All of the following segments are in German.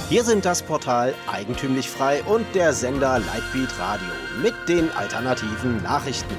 Hier sind das Portal Eigentümlich Frei und der Sender Lightbeat Radio mit den alternativen Nachrichten.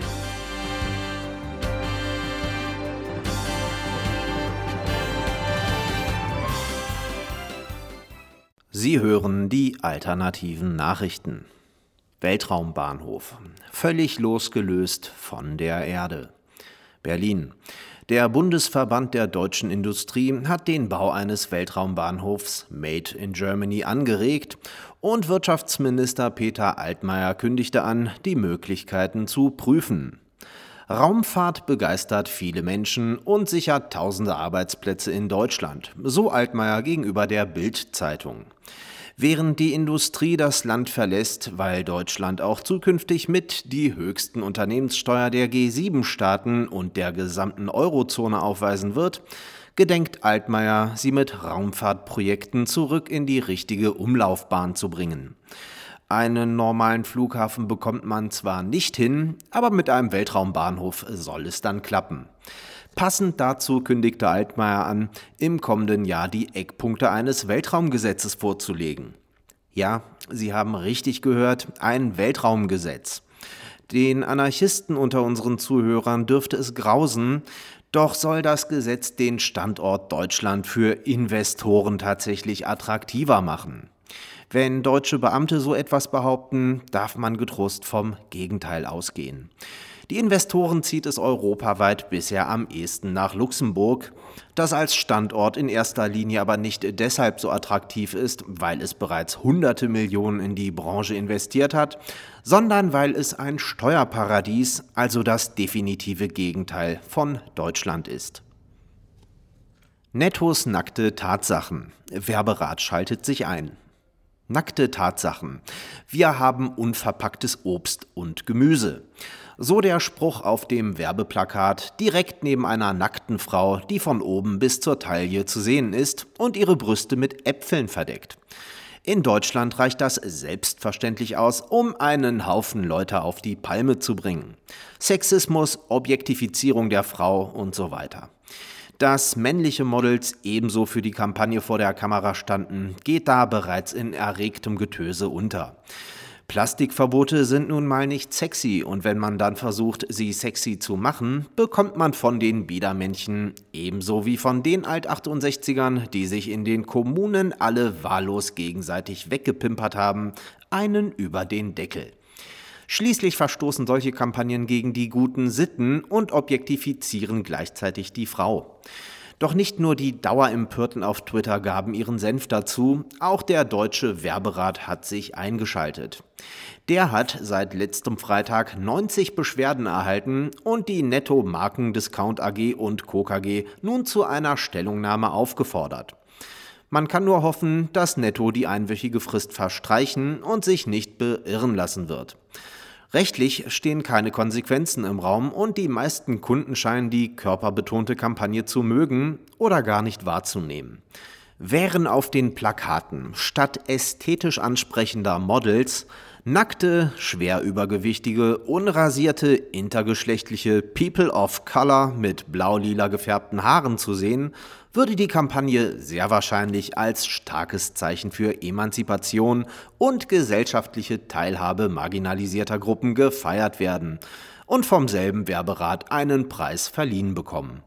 Sie hören die alternativen Nachrichten. Weltraumbahnhof. Völlig losgelöst von der Erde. Berlin. Der Bundesverband der deutschen Industrie hat den Bau eines Weltraumbahnhofs Made in Germany angeregt und Wirtschaftsminister Peter Altmaier kündigte an, die Möglichkeiten zu prüfen. Raumfahrt begeistert viele Menschen und sichert tausende Arbeitsplätze in Deutschland, so Altmaier gegenüber der Bild-Zeitung. Während die Industrie das Land verlässt, weil Deutschland auch zukünftig mit die höchsten Unternehmenssteuer der G7-Staaten und der gesamten Eurozone aufweisen wird, gedenkt Altmaier, sie mit Raumfahrtprojekten zurück in die richtige Umlaufbahn zu bringen. Einen normalen Flughafen bekommt man zwar nicht hin, aber mit einem Weltraumbahnhof soll es dann klappen. Passend dazu kündigte Altmaier an, im kommenden Jahr die Eckpunkte eines Weltraumgesetzes vorzulegen. Ja, Sie haben richtig gehört, ein Weltraumgesetz. Den Anarchisten unter unseren Zuhörern dürfte es grausen, doch soll das Gesetz den Standort Deutschland für Investoren tatsächlich attraktiver machen. Wenn deutsche Beamte so etwas behaupten, darf man getrost vom Gegenteil ausgehen. Die Investoren zieht es europaweit bisher am ehesten nach Luxemburg, das als Standort in erster Linie aber nicht deshalb so attraktiv ist, weil es bereits hunderte Millionen in die Branche investiert hat, sondern weil es ein Steuerparadies, also das definitive Gegenteil von Deutschland ist. Nettos nackte Tatsachen. Werberat schaltet sich ein. Nackte Tatsachen. Wir haben unverpacktes Obst und Gemüse. So der Spruch auf dem Werbeplakat direkt neben einer nackten Frau, die von oben bis zur Taille zu sehen ist und ihre Brüste mit Äpfeln verdeckt. In Deutschland reicht das selbstverständlich aus, um einen Haufen Leute auf die Palme zu bringen. Sexismus, Objektifizierung der Frau und so weiter. Dass männliche Models ebenso für die Kampagne vor der Kamera standen, geht da bereits in erregtem Getöse unter. Plastikverbote sind nun mal nicht sexy und wenn man dann versucht, sie sexy zu machen, bekommt man von den Biedermännchen, ebenso wie von den Alt-68ern, die sich in den Kommunen alle wahllos gegenseitig weggepimpert haben, einen über den Deckel. Schließlich verstoßen solche Kampagnen gegen die guten Sitten und objektifizieren gleichzeitig die Frau. Doch nicht nur die Dauerempörten auf Twitter gaben ihren Senf dazu, auch der Deutsche Werberat hat sich eingeschaltet. Der hat seit letztem Freitag 90 Beschwerden erhalten und die Netto Marken-Discount AG und Co. KG nun zu einer Stellungnahme aufgefordert. Man kann nur hoffen, dass Netto die einwöchige Frist verstreichen und sich nicht beirren lassen wird. Rechtlich stehen keine Konsequenzen im Raum und die meisten Kunden scheinen die körperbetonte Kampagne zu mögen oder gar nicht wahrzunehmen. Wären auf den Plakaten statt ästhetisch ansprechender Models nackte, schwer übergewichtige, unrasierte, intergeschlechtliche People of Color mit blau-lila gefärbten Haaren zu sehen, würde die Kampagne sehr wahrscheinlich als starkes Zeichen für Emanzipation und gesellschaftliche Teilhabe marginalisierter Gruppen gefeiert werden und vom selben Werberat einen Preis verliehen bekommen.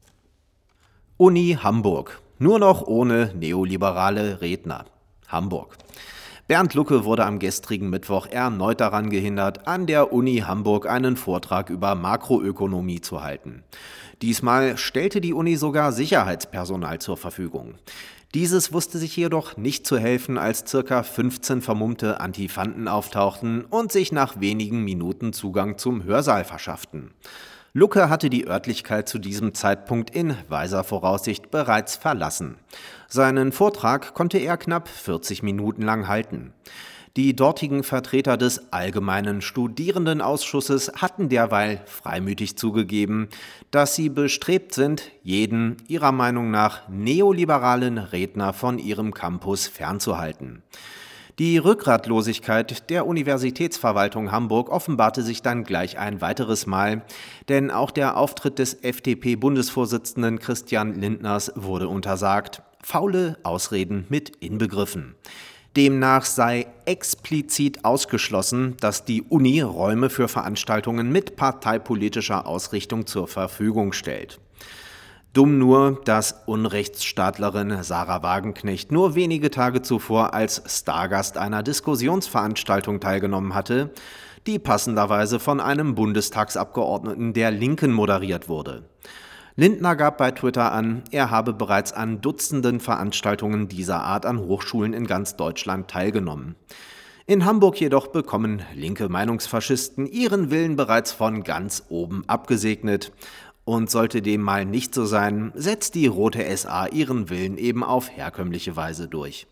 Uni Hamburg. Nur noch ohne neoliberale Redner. Hamburg. Bernd Lucke wurde am gestrigen Mittwoch erneut daran gehindert, an der Uni Hamburg einen Vortrag über Makroökonomie zu halten. Diesmal stellte die Uni sogar Sicherheitspersonal zur Verfügung. Dieses wusste sich jedoch nicht zu helfen, als ca. 15 vermummte Antifanten auftauchten und sich nach wenigen Minuten Zugang zum Hörsaal verschafften. Lucke hatte die Örtlichkeit zu diesem Zeitpunkt in weiser Voraussicht bereits verlassen. Seinen Vortrag konnte er knapp 40 Minuten lang halten. Die dortigen Vertreter des Allgemeinen Studierendenausschusses hatten derweil freimütig zugegeben, dass sie bestrebt sind, jeden ihrer Meinung nach neoliberalen Redner von ihrem Campus fernzuhalten. Die Rückgratlosigkeit der Universitätsverwaltung Hamburg offenbarte sich dann gleich ein weiteres Mal, denn auch der Auftritt des FDP-Bundesvorsitzenden Christian Lindners wurde untersagt, faule Ausreden mit inbegriffen. Demnach sei explizit ausgeschlossen, dass die Uni Räume für Veranstaltungen mit parteipolitischer Ausrichtung zur Verfügung stellt. Dumm nur, dass Unrechtsstaatlerin Sarah Wagenknecht nur wenige Tage zuvor als Stargast einer Diskussionsveranstaltung teilgenommen hatte, die passenderweise von einem Bundestagsabgeordneten der Linken moderiert wurde. Lindner gab bei Twitter an, er habe bereits an Dutzenden Veranstaltungen dieser Art an Hochschulen in ganz Deutschland teilgenommen. In Hamburg jedoch bekommen linke Meinungsfaschisten ihren Willen bereits von ganz oben abgesegnet. Und sollte dem mal nicht so sein, setzt die Rote SA ihren Willen eben auf herkömmliche Weise durch.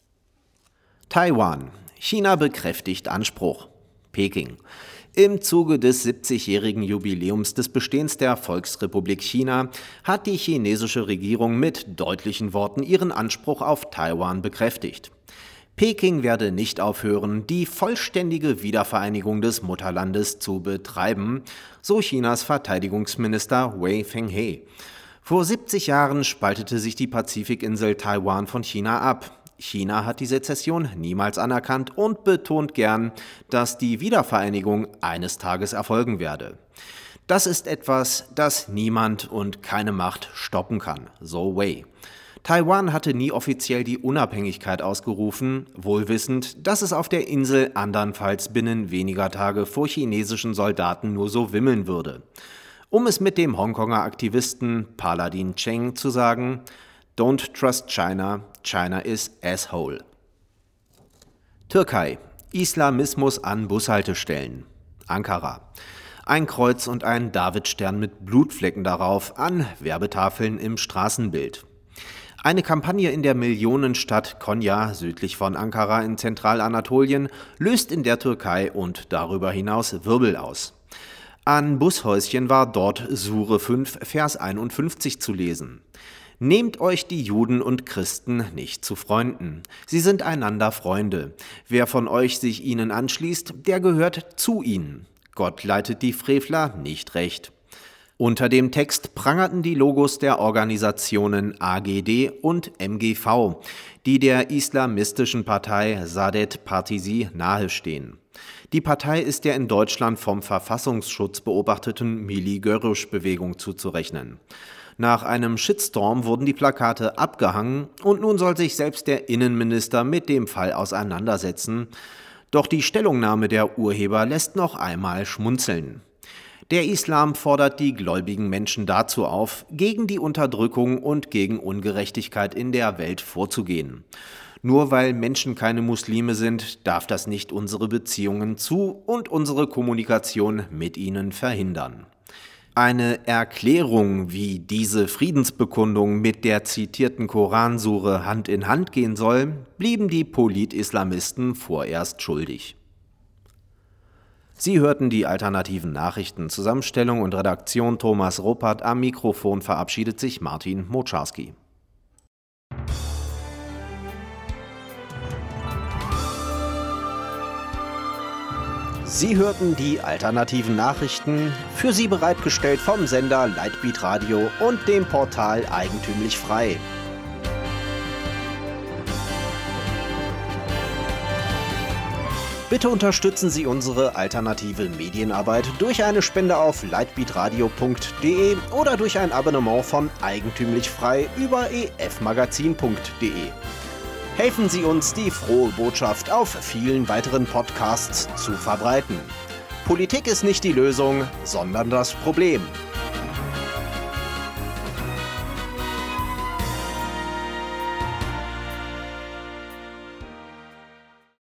Taiwan. China bekräftigt Anspruch. Peking. Im Zuge des 70-jährigen Jubiläums des Bestehens der Volksrepublik China hat die chinesische Regierung mit deutlichen Worten ihren Anspruch auf Taiwan bekräftigt. Peking werde nicht aufhören, die vollständige Wiedervereinigung des Mutterlandes zu betreiben, so Chinas Verteidigungsminister Wei Fenghe. Vor 70 Jahren spaltete sich die Pazifikinsel Taiwan von China ab. China hat die Sezession niemals anerkannt und betont gern, dass die Wiedervereinigung eines Tages erfolgen werde. Das ist etwas, das niemand und keine Macht stoppen kann, so Wei. Taiwan hatte nie offiziell die Unabhängigkeit ausgerufen, wohl wissend, dass es auf der Insel andernfalls binnen weniger Tage vor chinesischen Soldaten nur so wimmeln würde. Um es mit dem Hongkonger Aktivisten Paladin Cheng zu sagen: Don't trust China, China is asshole. Türkei. Islamismus an Bushaltestellen. Ankara. Ein Kreuz und ein Davidstern mit Blutflecken darauf an Werbetafeln im Straßenbild. Eine Kampagne in der Millionenstadt Konya, südlich von Ankara in Zentralanatolien, löst in der Türkei und darüber hinaus Wirbel aus. An Bushäuschen war dort Sure 5, Vers 51 zu lesen. Nehmt euch die Juden und Christen nicht zu Freunden. Sie sind einander Freunde. Wer von euch sich ihnen anschließt, der gehört zu ihnen. Gott leitet die Frevler nicht recht. Unter dem Text prangerten die Logos der Organisationen AGD und MGV, die der islamistischen Partei Saadet Partisi nahestehen. Die Partei ist der in Deutschland vom Verfassungsschutz beobachteten Millî-Görüş-Bewegung zuzurechnen. Nach einem Shitstorm wurden die Plakate abgehangen und nun soll sich selbst der Innenminister mit dem Fall auseinandersetzen. Doch die Stellungnahme der Urheber lässt noch einmal schmunzeln. Der Islam fordert die gläubigen Menschen dazu auf, gegen die Unterdrückung und gegen Ungerechtigkeit in der Welt vorzugehen. Nur weil Menschen keine Muslime sind, darf das nicht unsere Beziehungen zu und unsere Kommunikation mit ihnen verhindern. Eine Erklärung, wie diese Friedensbekundung mit der zitierten Koransure Hand in Hand gehen soll, blieben die Polit-Islamisten vorerst schuldig. Sie hörten die alternativen Nachrichten. Zusammenstellung und Redaktion Thomas Ruppert. Am Mikrofon verabschiedet sich Martin Moczarski. Sie hörten die alternativen Nachrichten, für Sie bereitgestellt vom Sender Lightbeat Radio und dem Portal Eigentümlich Frei. Bitte unterstützen Sie unsere alternative Medienarbeit durch eine Spende auf lightbeatradio.de oder durch ein Abonnement von Eigentümlich Frei über efmagazin.de. Helfen Sie uns, die frohe Botschaft auf vielen weiteren Podcasts zu verbreiten. Politik ist nicht die Lösung, sondern das Problem.